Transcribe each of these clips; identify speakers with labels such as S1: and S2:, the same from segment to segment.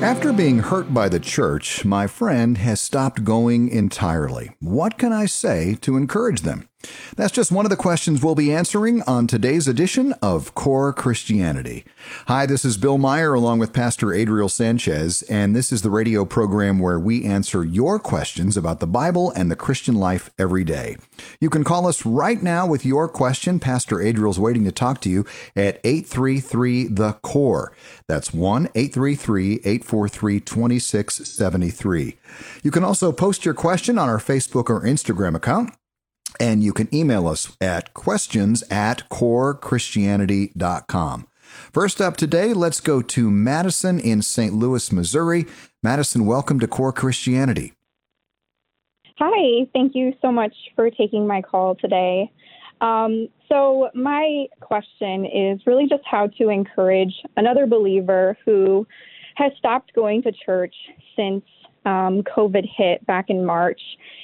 S1: After being hurt by the church, my friend has stopped going entirely. What can I say to encourage them? That's just one of the questions we'll be answering on today's edition of Core Christianity. Hi, this is Bill Meyer along with Pastor Adriel Sanchez, and this is the radio program where we answer your questions about the Bible and the Christian life every day. You can call us right now with your question. Pastor Adriel's waiting to talk to you at 833-THE-CORE. That's 1-833-843-2673. You can also post your question on our Facebook or Instagram account. And you can email us at questions@corechristianity.com. First up today, let's go to Madison in St. Louis, Missouri. Madison, welcome to Core Christianity.
S2: Hi, thank you so much for taking my call today. So my question is really just how to encourage another believer who has stopped going to church since COVID hit back in March.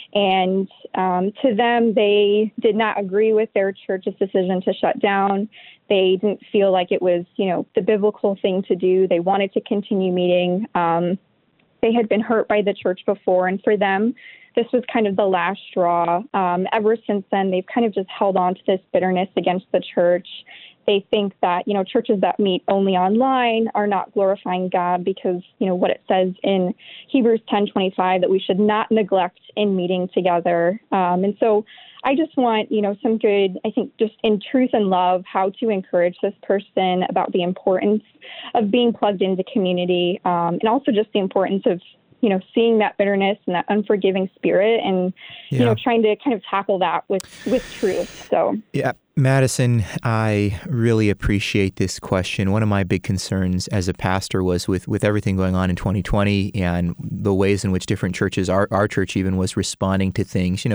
S2: And to them, they did not agree with their church's decision to shut down. They didn't feel like it was, the biblical thing to do. They wanted to continue meeting. They had been hurt by the church before, and for them, this was kind of the last straw. Ever since then, they've kind of just held on to this bitterness against the church. They think that, churches that meet only online are not glorifying God because, what it says in Hebrews 10:25, that we should not neglect in meeting together. And so I just want, some good, I think, just in truth and love, how to encourage this person about the importance of being plugged into community, and also just the importance of, seeing that bitterness and that unforgiving spirit and, trying to kind of tackle that with truth. So,
S3: yeah. Madison, I really appreciate this question. One of my big concerns as a pastor was with everything going on in 2020 and the ways in which different churches, our church even, was responding to things.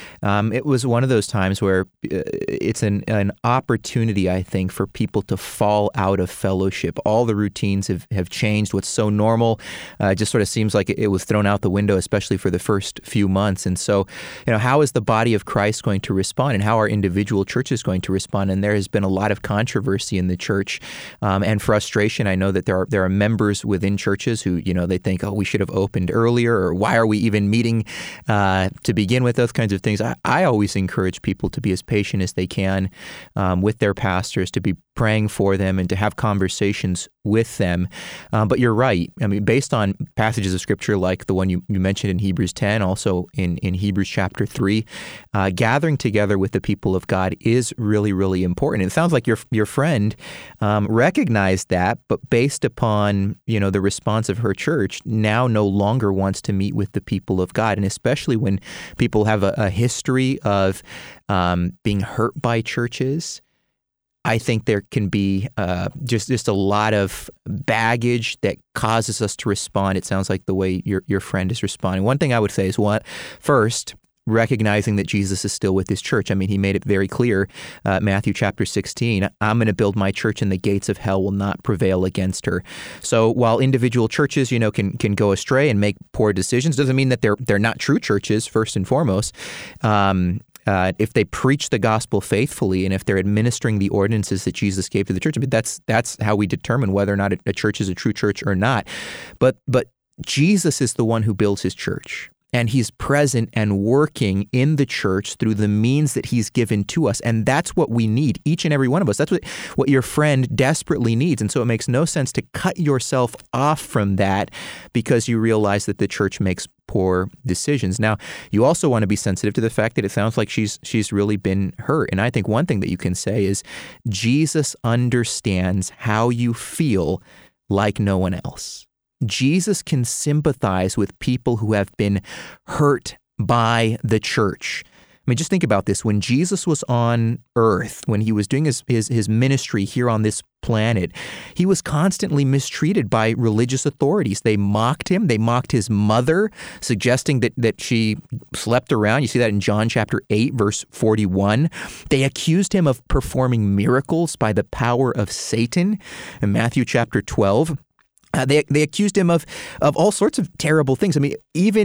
S3: It was one of those times where it's an opportunity, I think, for people to fall out of fellowship. All the routines have changed. What's so normal just sort of seems like it was thrown out the window, especially for the first few months. And so, how is the body of Christ going to respond, and how are individual churches going to respond? And there has been a lot of controversy in the church and frustration. I know that there are members within churches who, they think, we should have opened earlier, or why are we even meeting to begin with, those kinds of things. I always encourage people to be as patient as they can with their pastors, to be praying for them and to have conversations with them. But you're right. I mean, based on passages of Scripture like the one you mentioned in Hebrews 10, also in Hebrews chapter 3, gathering together with the people of God is really, really important. It sounds like your friend recognized that, but based upon, the response of her church, now no longer wants to meet with the people of God. And especially when people have a history of being hurt by churches, I think there can be just a lot of baggage that causes us to respond. It sounds like the way your friend is responding. One thing I would say is, first, recognizing that Jesus is still with his church. I mean, he made it very clear, Matthew chapter 16, I'm going to build my church and the gates of hell will not prevail against her. So while individual churches, can go astray and make poor decisions, doesn't mean that they're not true churches, first and foremost. If they preach the gospel faithfully and if they're administering the ordinances that Jesus gave to the church, I mean, that's how we determine whether or not a church is a true church or not. But Jesus is the one who builds his church. And he's present and working in the church through the means that he's given to us. And that's what we need, each and every one of us. That's what your friend desperately needs. And so it makes no sense to cut yourself off from that because you realize that the church makes poor decisions. Now, you also want to be sensitive to the fact that it sounds like she's really been hurt. And I think one thing that you can say is Jesus understands how you feel like no one else. Jesus can sympathize with people who have been hurt by the church. I mean, just think about this. When Jesus was on earth, when he was doing his ministry here on this planet, he was constantly mistreated by religious authorities. They mocked him. They mocked his mother, suggesting that she slept around. You see that in John chapter 8, verse 41. They accused him of performing miracles by the power of Satan in Matthew chapter 12. They accused him of all sorts of terrible things. I mean, even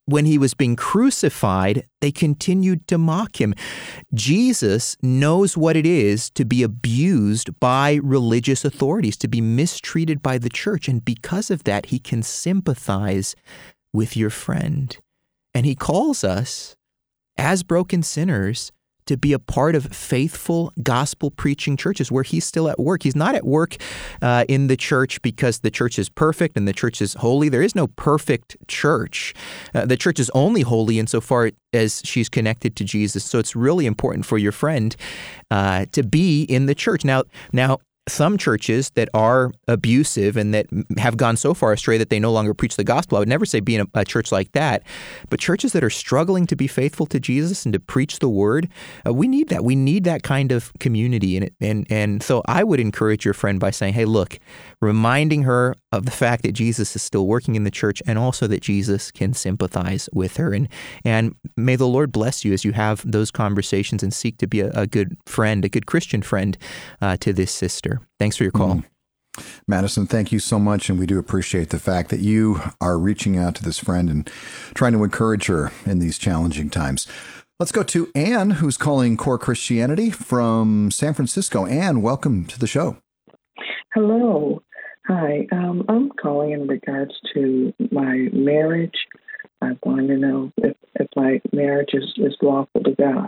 S3: when he was being crucified, they continued to mock him. Jesus knows what it is to be abused by religious authorities, to be mistreated by the church. And because of that, he can sympathize with your friend. And he calls us, as broken sinners, to be a part of faithful gospel-preaching churches where he's still at work. He's not at work in the church because the church is perfect and the church is holy. There is no perfect church. The church is only holy insofar as she's connected to Jesus. So it's really important for your friend to be in the church. Now, some churches that are abusive and that have gone so far astray that they no longer preach the gospel, I would never say be in a church like that. But churches that are struggling to be faithful to Jesus and to preach the word, we need that. We need that kind of community. And so I would encourage your friend by saying, hey, look, reminding her of the fact that Jesus is still working in the church and also that Jesus can sympathize with her. And may the Lord bless you as you have those conversations and seek to be a good friend, a good Christian friend to this sister. Thanks for your call.
S1: Madison, thank you so much. And we do appreciate the fact that you are reaching out to this friend and trying to encourage her in these challenging times. Let's go to Ann, who's calling Core Christianity from San Francisco. Ann, welcome to the show.
S4: Hello. Hi. I'm calling in regards to my marriage. I want to know if my marriage is lawful to God.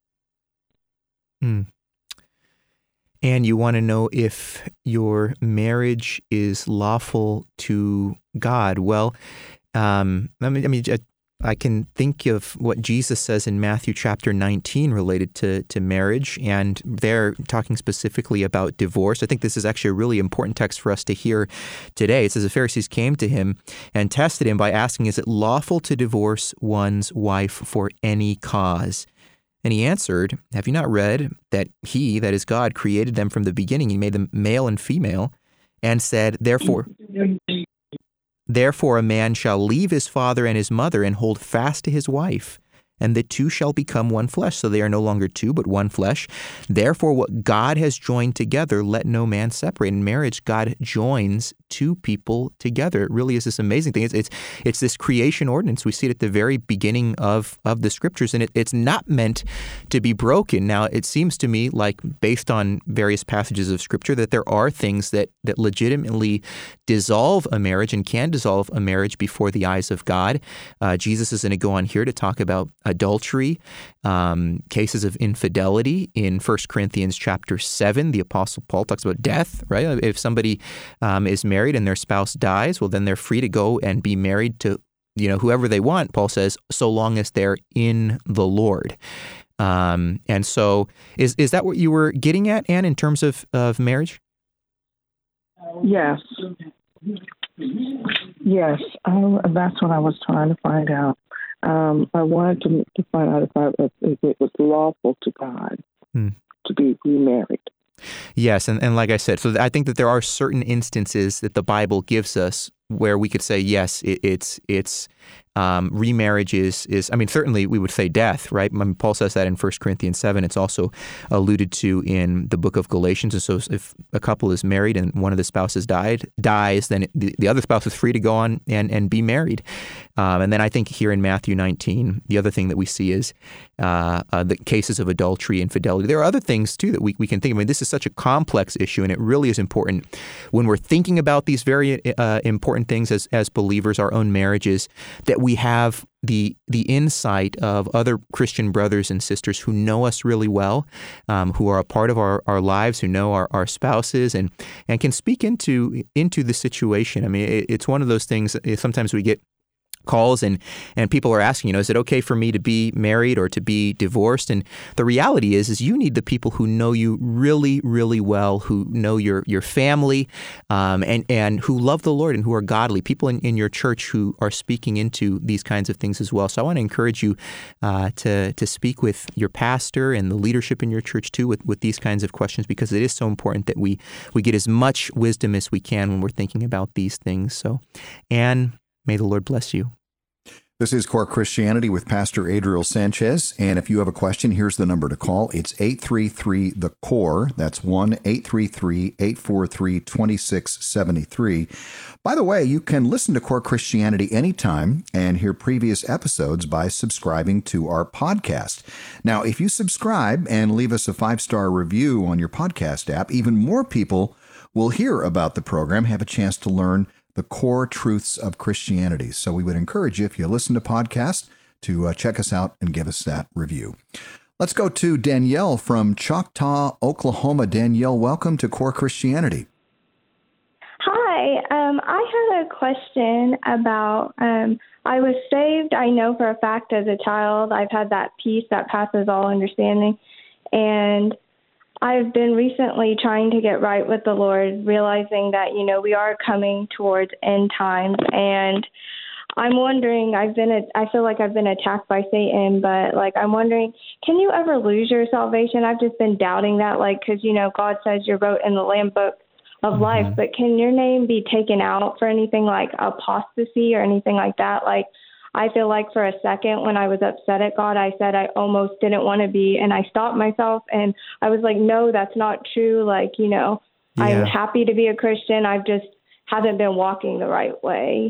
S3: And you want to know if your marriage is lawful to God. Well, I can think of what Jesus says in Matthew chapter 19 related to marriage, and they're talking specifically about divorce. I think this is actually a really important text for us to hear today. It says the Pharisees came to him and tested him by asking, is it lawful to divorce one's wife for any cause? And he answered, have you not read that he, that is God, created them from the beginning? He made them male and female, and said, Therefore a man shall leave his father and his mother and hold fast to his wife, and the two shall become one flesh. So they are no longer two, but one flesh. Therefore, what God has joined together, let no man separate. In marriage, God joins two people together. It really is this amazing thing. It's this creation ordinance. We see it at the very beginning of the scriptures, and it's not meant to be broken. Now, it seems to me like, based on various passages of scripture, that there are things that legitimately dissolve a marriage and can dissolve a marriage before the eyes of God. Jesus is going to go on here to talk about adultery, cases of infidelity. In 1 Corinthians chapter 7, the Apostle Paul talks about death, right? If somebody is married and their spouse dies, well, then they're free to go and be married to, whoever they want, Paul says, so long as they're in the Lord. And so is that what you were getting at, Anne, in terms of marriage?
S4: Yes. Yes, that's what I was trying to find out. I wanted to find out if it was lawful to God to be remarried.
S3: Yes, and like I said, so I think that there are certain instances that the Bible gives us where we could say, yes, it's remarriage is certainly we would say death, right? Paul says that in 1 Corinthians 7. It's also alluded to in the book of Galatians. And so if a couple is married and one of the spouses dies, then the other spouse is free to go on and be married. And then I think here in Matthew 19, the other thing that we see is the cases of adultery, infidelity. There are other things too that we can think of. This is such a complex issue, and it really is important when we're thinking about these very important things as believers, our own marriages, that we have the insight of other Christian brothers and sisters who know us really well, who are a part of our lives, who know our spouses, and can speak into the situation. It's one of those things. Sometimes we get calls and people are asking, is it okay for me to be married or to be divorced? And the reality is you need the people who know you really, really well, who know your family, and who love the Lord and who are godly, people in your church who are speaking into these kinds of things as well. So I want to encourage you to speak with your pastor and the leadership in your church too with these kinds of questions, because it is so important that we get as much wisdom as we can when we're thinking about these things. So, Anne, may the Lord bless you.
S1: This is Core Christianity with Pastor Adriel Sanchez. And if you have a question, here's the number to call. It's 833-THE-CORE. That's 1-833-843-2673. By the way, you can listen to Core Christianity anytime and hear previous episodes by subscribing to our podcast. Now, if you subscribe and leave us a 5-star review on your podcast app, even more people will hear about the program, have a chance to learn the core truths of Christianity. So we would encourage you, if you listen to podcasts, to check us out and give us that review. Let's go to Danielle from Choctaw, Oklahoma. Danielle, welcome to Core Christianity.
S5: Hi. I had a question about, I was saved, I know for a fact as a child. I've had that peace that passes all understanding. And I've been recently trying to get right with the Lord, realizing that, we are coming towards end times. And I'm wondering, I feel like I've been attacked by Satan, but I'm wondering, can you ever lose your salvation? I've just been doubting that, because, God says you're wrote in the Lamb Book of life, but can your name be taken out for anything like apostasy or anything like that? I feel like for a second when I was upset at God, I said I almost didn't want to be, and I stopped myself, and I was like, no, that's not true. I'm happy to be a Christian. I just haven't been walking the right way.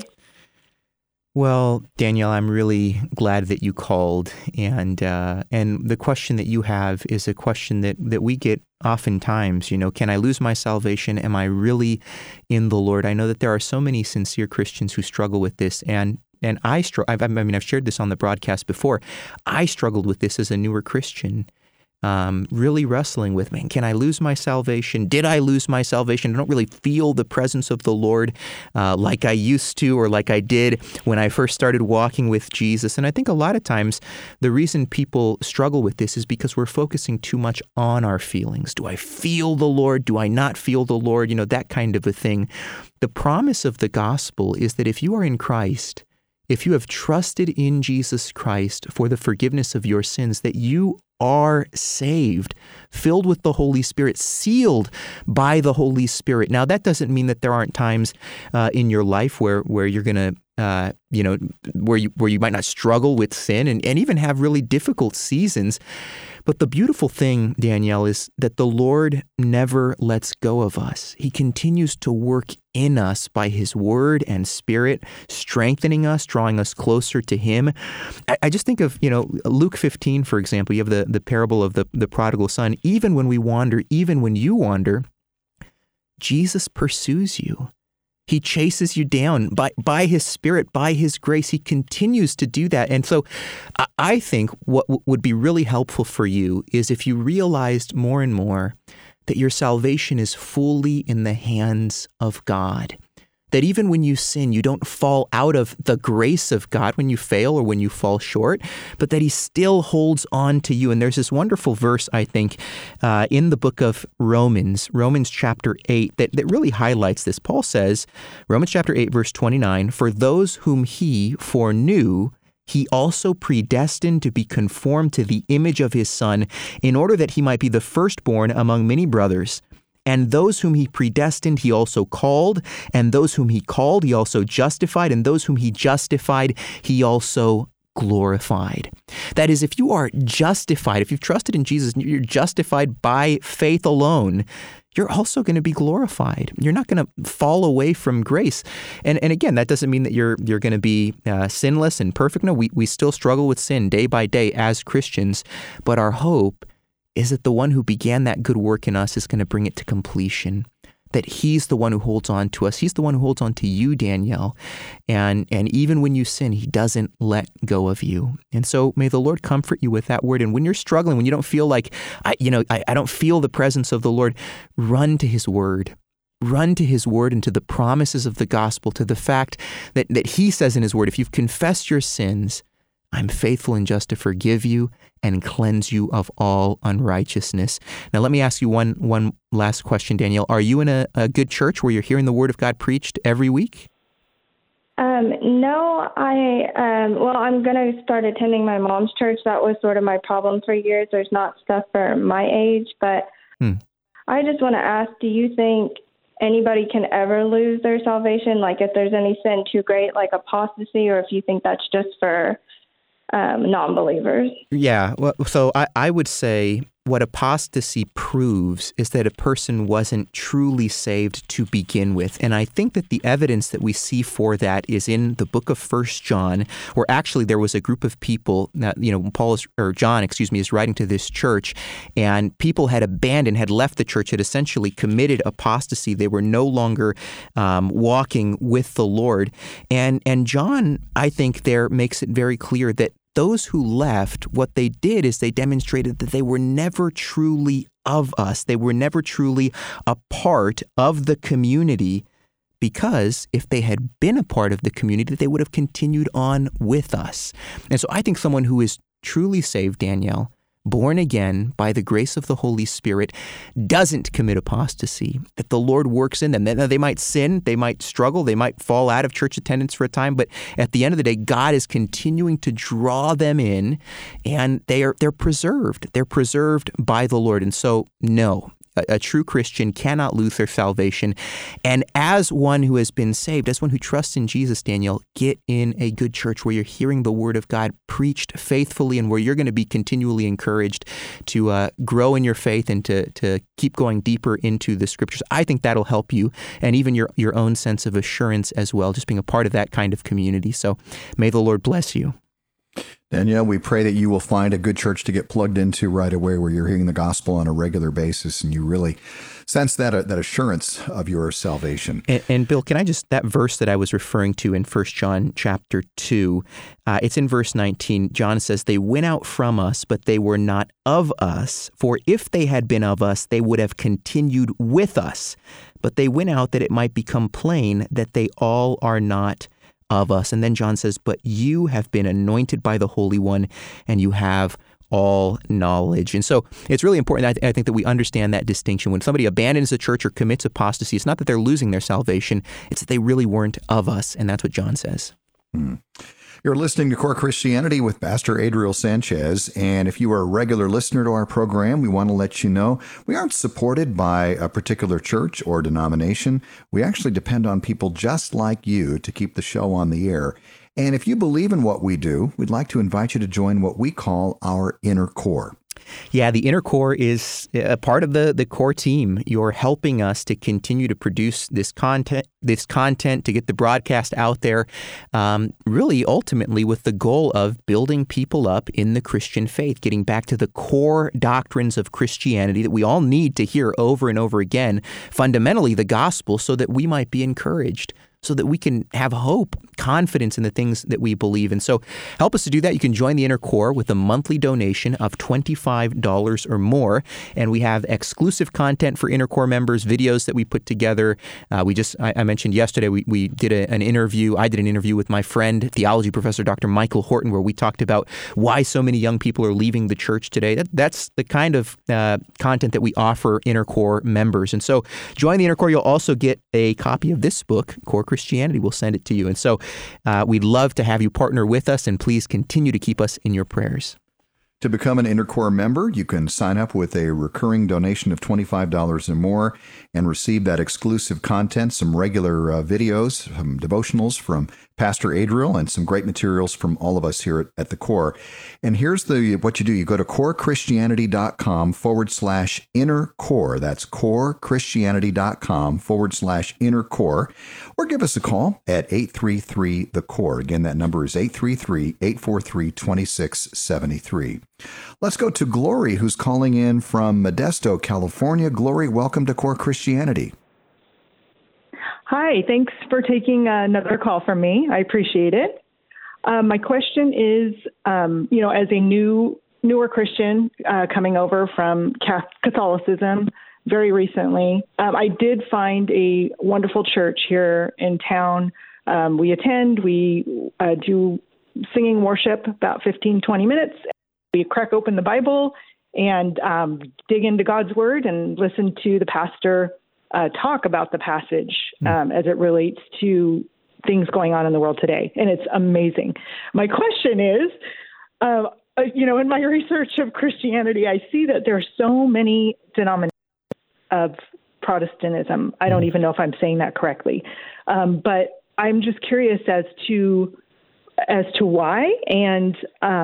S3: Well, Danielle, I'm really glad that you called, and the question that you have is a question that we get oftentimes. Can I lose my salvation? Am I really in the Lord? I know that there are so many sincere Christians who struggle with this, and I've shared this on the broadcast before. I struggled with this as a newer Christian, really wrestling with, can I lose my salvation? Did I lose my salvation? I don't really feel the presence of the Lord like I used to, or like I did when I first started walking with Jesus. And I think a lot of times the reason people struggle with this is because we're focusing too much on our feelings. Do I feel the Lord? Do I not feel the Lord? That kind of a thing. The promise of the gospel is that if you are in Christ, if you have trusted in Jesus Christ for the forgiveness of your sins, that you are saved, filled with the Holy Spirit, sealed by the Holy Spirit. Now, that doesn't mean that there aren't times in your life where you're going to, where you might not struggle with sin and even have really difficult seasons. But the beautiful thing, Danielle, is that the Lord never lets go of us. He continues to work in us by His Word and Spirit, strengthening us, drawing us closer to Him. I just think of, Luke 15, for example. You have the parable of the prodigal son. Even when we wander, even when you wander, Jesus pursues you. He chases you down by His Spirit, by His grace. He continues to do that. And so I think what would be really helpful for you is if you realized more and more that your salvation is fully in the hands of God. That even when you sin, you don't fall out of the grace of God when you fail or when you fall short, but that He still holds on to you. And there's this wonderful verse, I think, in the book of Romans chapter 8, that really highlights this. Paul says, Romans chapter 8, verse 29, "For those whom He foreknew, He also predestined to be conformed to the image of His Son, in order that He might be the firstborn among many brothers. And those whom He predestined, He also called. And those whom He called, He also justified. And those whom He justified, He also glorified." That is, if you are justified, if you've trusted in Jesus, you're justified by faith alone, you're also going to be glorified. You're not going to fall away from grace. And again, that doesn't mean that you're going to be sinless and perfect. No, we still struggle with sin day by day as Christians. But our hope is that the one who began that good work in us is going to bring it to completion, that He's the one who holds on to us. He's the one who holds on to you, Danielle. And even when you sin, He doesn't let go of you. And so may the Lord comfort you with that word. And when you're struggling, when you don't feel like, I don't feel the presence of the Lord, run to His word. Run to His word and to the promises of the gospel, to the fact that He says in His word, if you've confessed your sins, I'm faithful and just to forgive you and cleanse you of all unrighteousness. Now, let me ask you one last question, Danielle. Are you in a good church where you're hearing the Word of God preached every week?
S5: No, I'm going to start attending my mom's church. That was sort of my problem for years. There's not stuff for my age, but I just want to ask, do you think anybody can ever lose their salvation, like if there's any sin too great, like apostasy, or if you think that's just for non-believers.
S3: Yeah, well, so I would say what apostasy proves is that a person wasn't truly saved to begin with. And I think that the evidence that we see for that is in the book of 1 John, where actually there was a group of people that, John is writing to this church, and people had left the church, had essentially committed apostasy. They were no longer walking with the Lord. And John, I think there makes it very clear that those who left, what they did is they demonstrated that they were never truly of us. They were never truly a part of the community, because if they had been a part of the community, they would have continued on with us. And so I think someone who is truly saved, Danielle, born again by the grace of the Holy Spirit, doesn't commit apostasy, that the Lord works in them. They might sin, they might struggle, they might fall out of church attendance for a time, but at the end of the day, God is continuing to draw them in, and they're preserved. They're preserved by the Lord. And so, no, a true Christian cannot lose their salvation. And as one who has been saved, as one who trusts in Jesus, Danielle, get in a good church where you're hearing the word of God preached faithfully, and where you're going to be continually encouraged to grow in your faith and to keep going deeper into the scriptures. I think that'll help you, and even your own sense of assurance as well, just being a part of that kind of community. So may the Lord bless you.
S1: Danielle, we pray that you will find a good church to get plugged into right away, where you're hearing the gospel on a regular basis and you really sense that assurance of your salvation.
S3: And Bill, can I just, that verse that I was referring to in 1 John chapter 2, it's in verse 19. John says, "They went out from us, but they were not of us. For if they had been of us, they would have continued with us. But they went out that it might become plain that they all are not of us." And then John says, "But you have been anointed by the Holy One, and you have all knowledge." And so it's really important, I think, that we understand that distinction. When somebody abandons the church or commits apostasy, it's not that they're losing their salvation, it's that they really weren't of us. And that's what John says.
S1: You're listening to Core Christianity with Pastor Adriel Sanchez, and if you are a regular listener to our program, we want to let you know we aren't supported by a particular church or denomination. We actually depend on people just like you to keep the show on the air. And if you believe in what we do, we'd like to invite you to join what we call our Inner Core.
S3: Yeah, the Inner Core is a part of the core team. You're helping us to continue to produce this content, to get the broadcast out there, really ultimately with the goal of building people up in the Christian faith, getting back to the core doctrines of Christianity that we all need to hear over and over again, fundamentally the gospel, so that we might be encouraged, so that we can have hope, confidence in the things that we believe. And so help us to do that. You can join the Inner Core with a monthly donation of $25 or more. And we have exclusive content for Inner Core members, videos that we put together. I mentioned yesterday, we did an interview. I did an interview with my friend, theology professor, Dr. Michael Horton, where we talked about why so many young people are leaving the church today. That's the kind of content that we offer Inner Core members. And so join the Inner Core. You'll also get a copy of this book, Core Christianity. We'll send it to you. And so we'd love to have you partner with us, and please continue to keep us in your prayers.
S1: To become an Inner Core member, you can sign up with a recurring donation of $25 or more and receive that exclusive content, some regular videos, some devotionals from Pastor Adriel, and some great materials from all of us here at the Core. And here's what you do. You go to corechristianity.com/inner core. That's corechristianity.com/inner core. Or give us a call at 833-THE-CORE. Again, that number is 833-843-2673. Let's go to Glory, who's calling in from Modesto, California. Glory, welcome to Core Christianity.
S6: Hi, thanks for taking another call from me. I appreciate it. My question is, as a newer Christian coming over from Catholicism very recently, I did find a wonderful church here in town. We attend, we do singing worship about 15, 20 minutes. We crack open the Bible and dig into God's Word and listen to the pastor talk about the passage as it relates to things going on in the world today. And it's amazing. My question is, in my research of Christianity, I see that there are so many denominations of Protestantism. I don't even know if I'm saying that correctly. But I'm just curious as to why, and,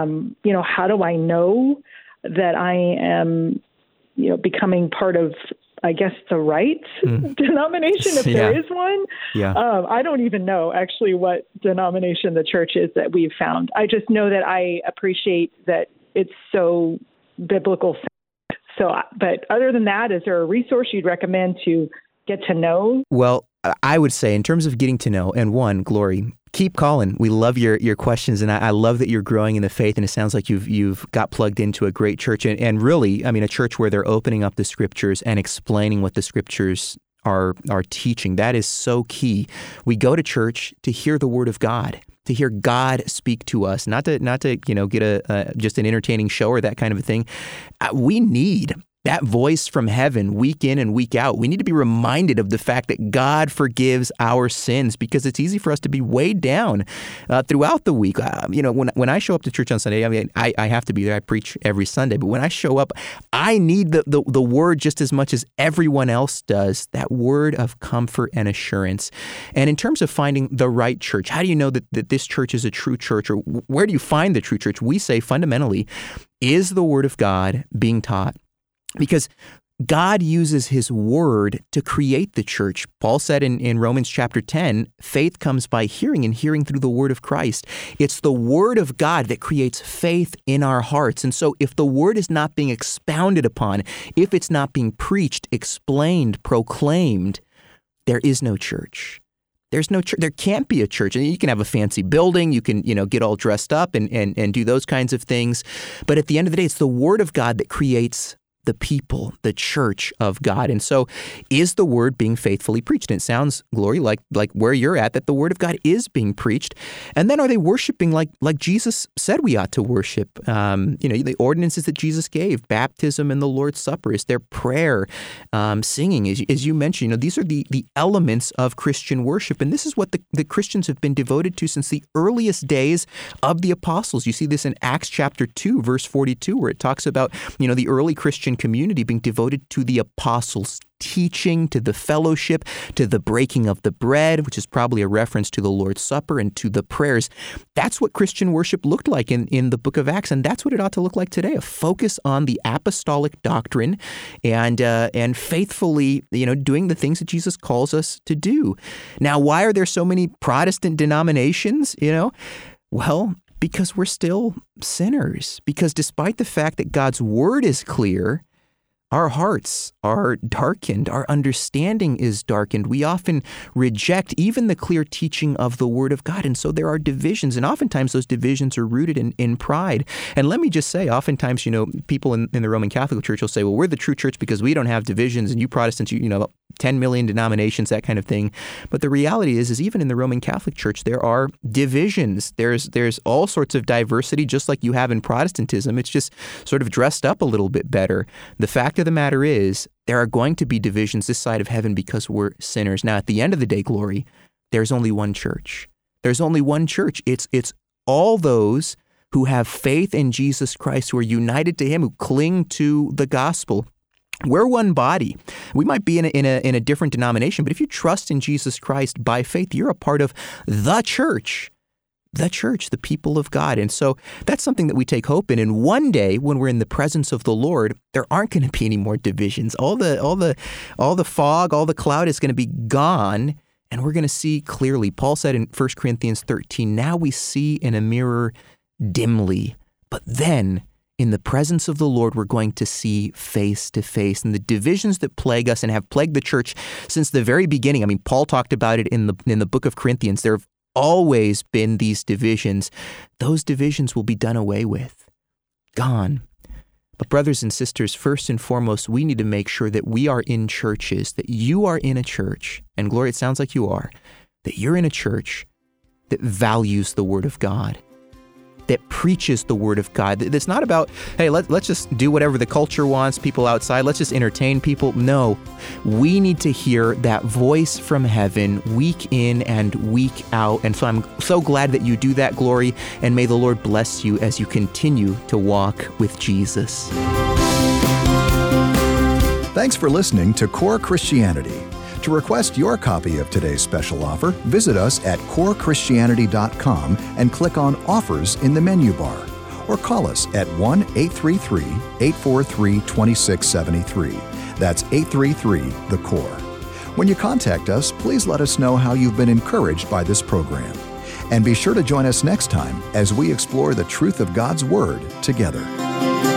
S6: how do I know that I am, becoming part of, I guess, the right denomination, if there is one.
S3: Yeah.
S6: I don't even know actually what denomination the church is that we've found. I just know that I appreciate that it's so biblical. So, but other than that, is there a resource you'd recommend to get to know?
S3: Well, I would say in terms of getting to know, and one, Glory, keep calling. We love your questions, and I love that you're growing in the faith, and it sounds like you've got plugged into a great church, and really, I mean, a church where they're opening up the scriptures and explaining what the scriptures are teaching. That is so key. We go to church to hear the word of God, to hear God speak to us, not to get a just an entertaining show or that kind of a thing. We need that voice from heaven week in and week out. We need to be reminded of the fact that God forgives our sins, because it's easy for us to be weighed down throughout the week. When I show up to church on Sunday, I mean, I have to be there. I preach every Sunday. But when I show up, I need the word just as much as everyone else does, that word of comfort and assurance. And in terms of finding the right church, how do you know that this church is a true church, or where do you find the true church? We say fundamentally, is the word of God being taught? Because God uses his word to create the church. Paul said in Romans chapter 10, faith comes by hearing, and hearing through the word of Christ. It's the word of God that creates faith in our hearts. And so if the word is not being expounded upon, if it's not being preached, explained, proclaimed, there is no church. There's no church. There can't be a church. And you can have a fancy building. You can, get all dressed up and do those kinds of things. But at the end of the day, it's the word of God that creates the people, the church of God. And so is the word being faithfully preached? And it sounds, Glory, like where you're at, that the word of God is being preached. And then are they worshiping like Jesus said we ought to worship? The ordinances that Jesus gave, baptism and the Lord's Supper, is their prayer, singing, as you mentioned, these are the elements of Christian worship. And this is what the Christians have been devoted to since the earliest days of the apostles. You see this in Acts chapter 2, verse 42, where it talks about, the early Christian community being devoted to the apostles' teaching, to the fellowship, to the breaking of the bread, which is probably a reference to the Lord's Supper, and to the prayers. That's what Christian worship looked like in the book of Acts, and that's what it ought to look like today, a focus on the apostolic doctrine and faithfully, doing the things that Jesus calls us to do. Now, why are there so many Protestant denominations, Well, because we're still sinners. Because despite the fact that God's word is clear, our hearts are darkened. Our understanding is darkened. We often reject even the clear teaching of the Word of God. And so there are divisions. And oftentimes those divisions are rooted in pride. And let me just say, oftentimes, people in the Roman Catholic Church will say, well, we're the true church because we don't have divisions. And you Protestants, 10 million denominations, that kind of thing. But the reality is even in the Roman Catholic Church, there are divisions. There's all sorts of diversity, just like you have in Protestantism. It's just sort of dressed up a little bit better. The fact of the matter is, there are going to be divisions this side of heaven because we're sinners. Now, at the end of the day, Glory, there's only one church. There's only one church. It's all those who have faith in Jesus Christ, who are united to him, who cling to the gospel. We're one body. We might be in a different denomination, but if you trust in Jesus Christ by faith, you're a part of the church, the people of God. And so that's something that we take hope in. And one day when we're in the presence of the Lord, there aren't going to be any more divisions. All the fog, all the cloud is going to be gone, and we're going to see clearly. Paul said in 1 Corinthians 13, now we see in a mirror dimly, but then in the presence of the Lord, we're going to see face to face. And the divisions that plague us and have plagued the church since the very beginning. I mean, Paul talked about it in the book of Corinthians. There have always been these divisions. Those divisions will be done away with, gone. But brothers and sisters, first and foremost, we need to make sure that we are in churches, that you are in a church, and Glory, it sounds like you are, that you're in a church that values the Word of God, that preaches the Word of God. That's not about, hey, let's just do whatever the culture wants, people outside, let's just entertain people. No, we need to hear that voice from heaven week in and week out. And so I'm so glad that you do that, Glory, and may the Lord bless you as you continue to walk with Jesus.
S1: Thanks for listening to Core Christianity. To request your copy of today's special offer, visit us at corechristianity.com and click on Offers in the menu bar. Or call us at 1-833-843-2673. That's 833-THE-CORE. When you contact us, please let us know how you've been encouraged by this program. And be sure to join us next time as we explore the truth of God's Word together.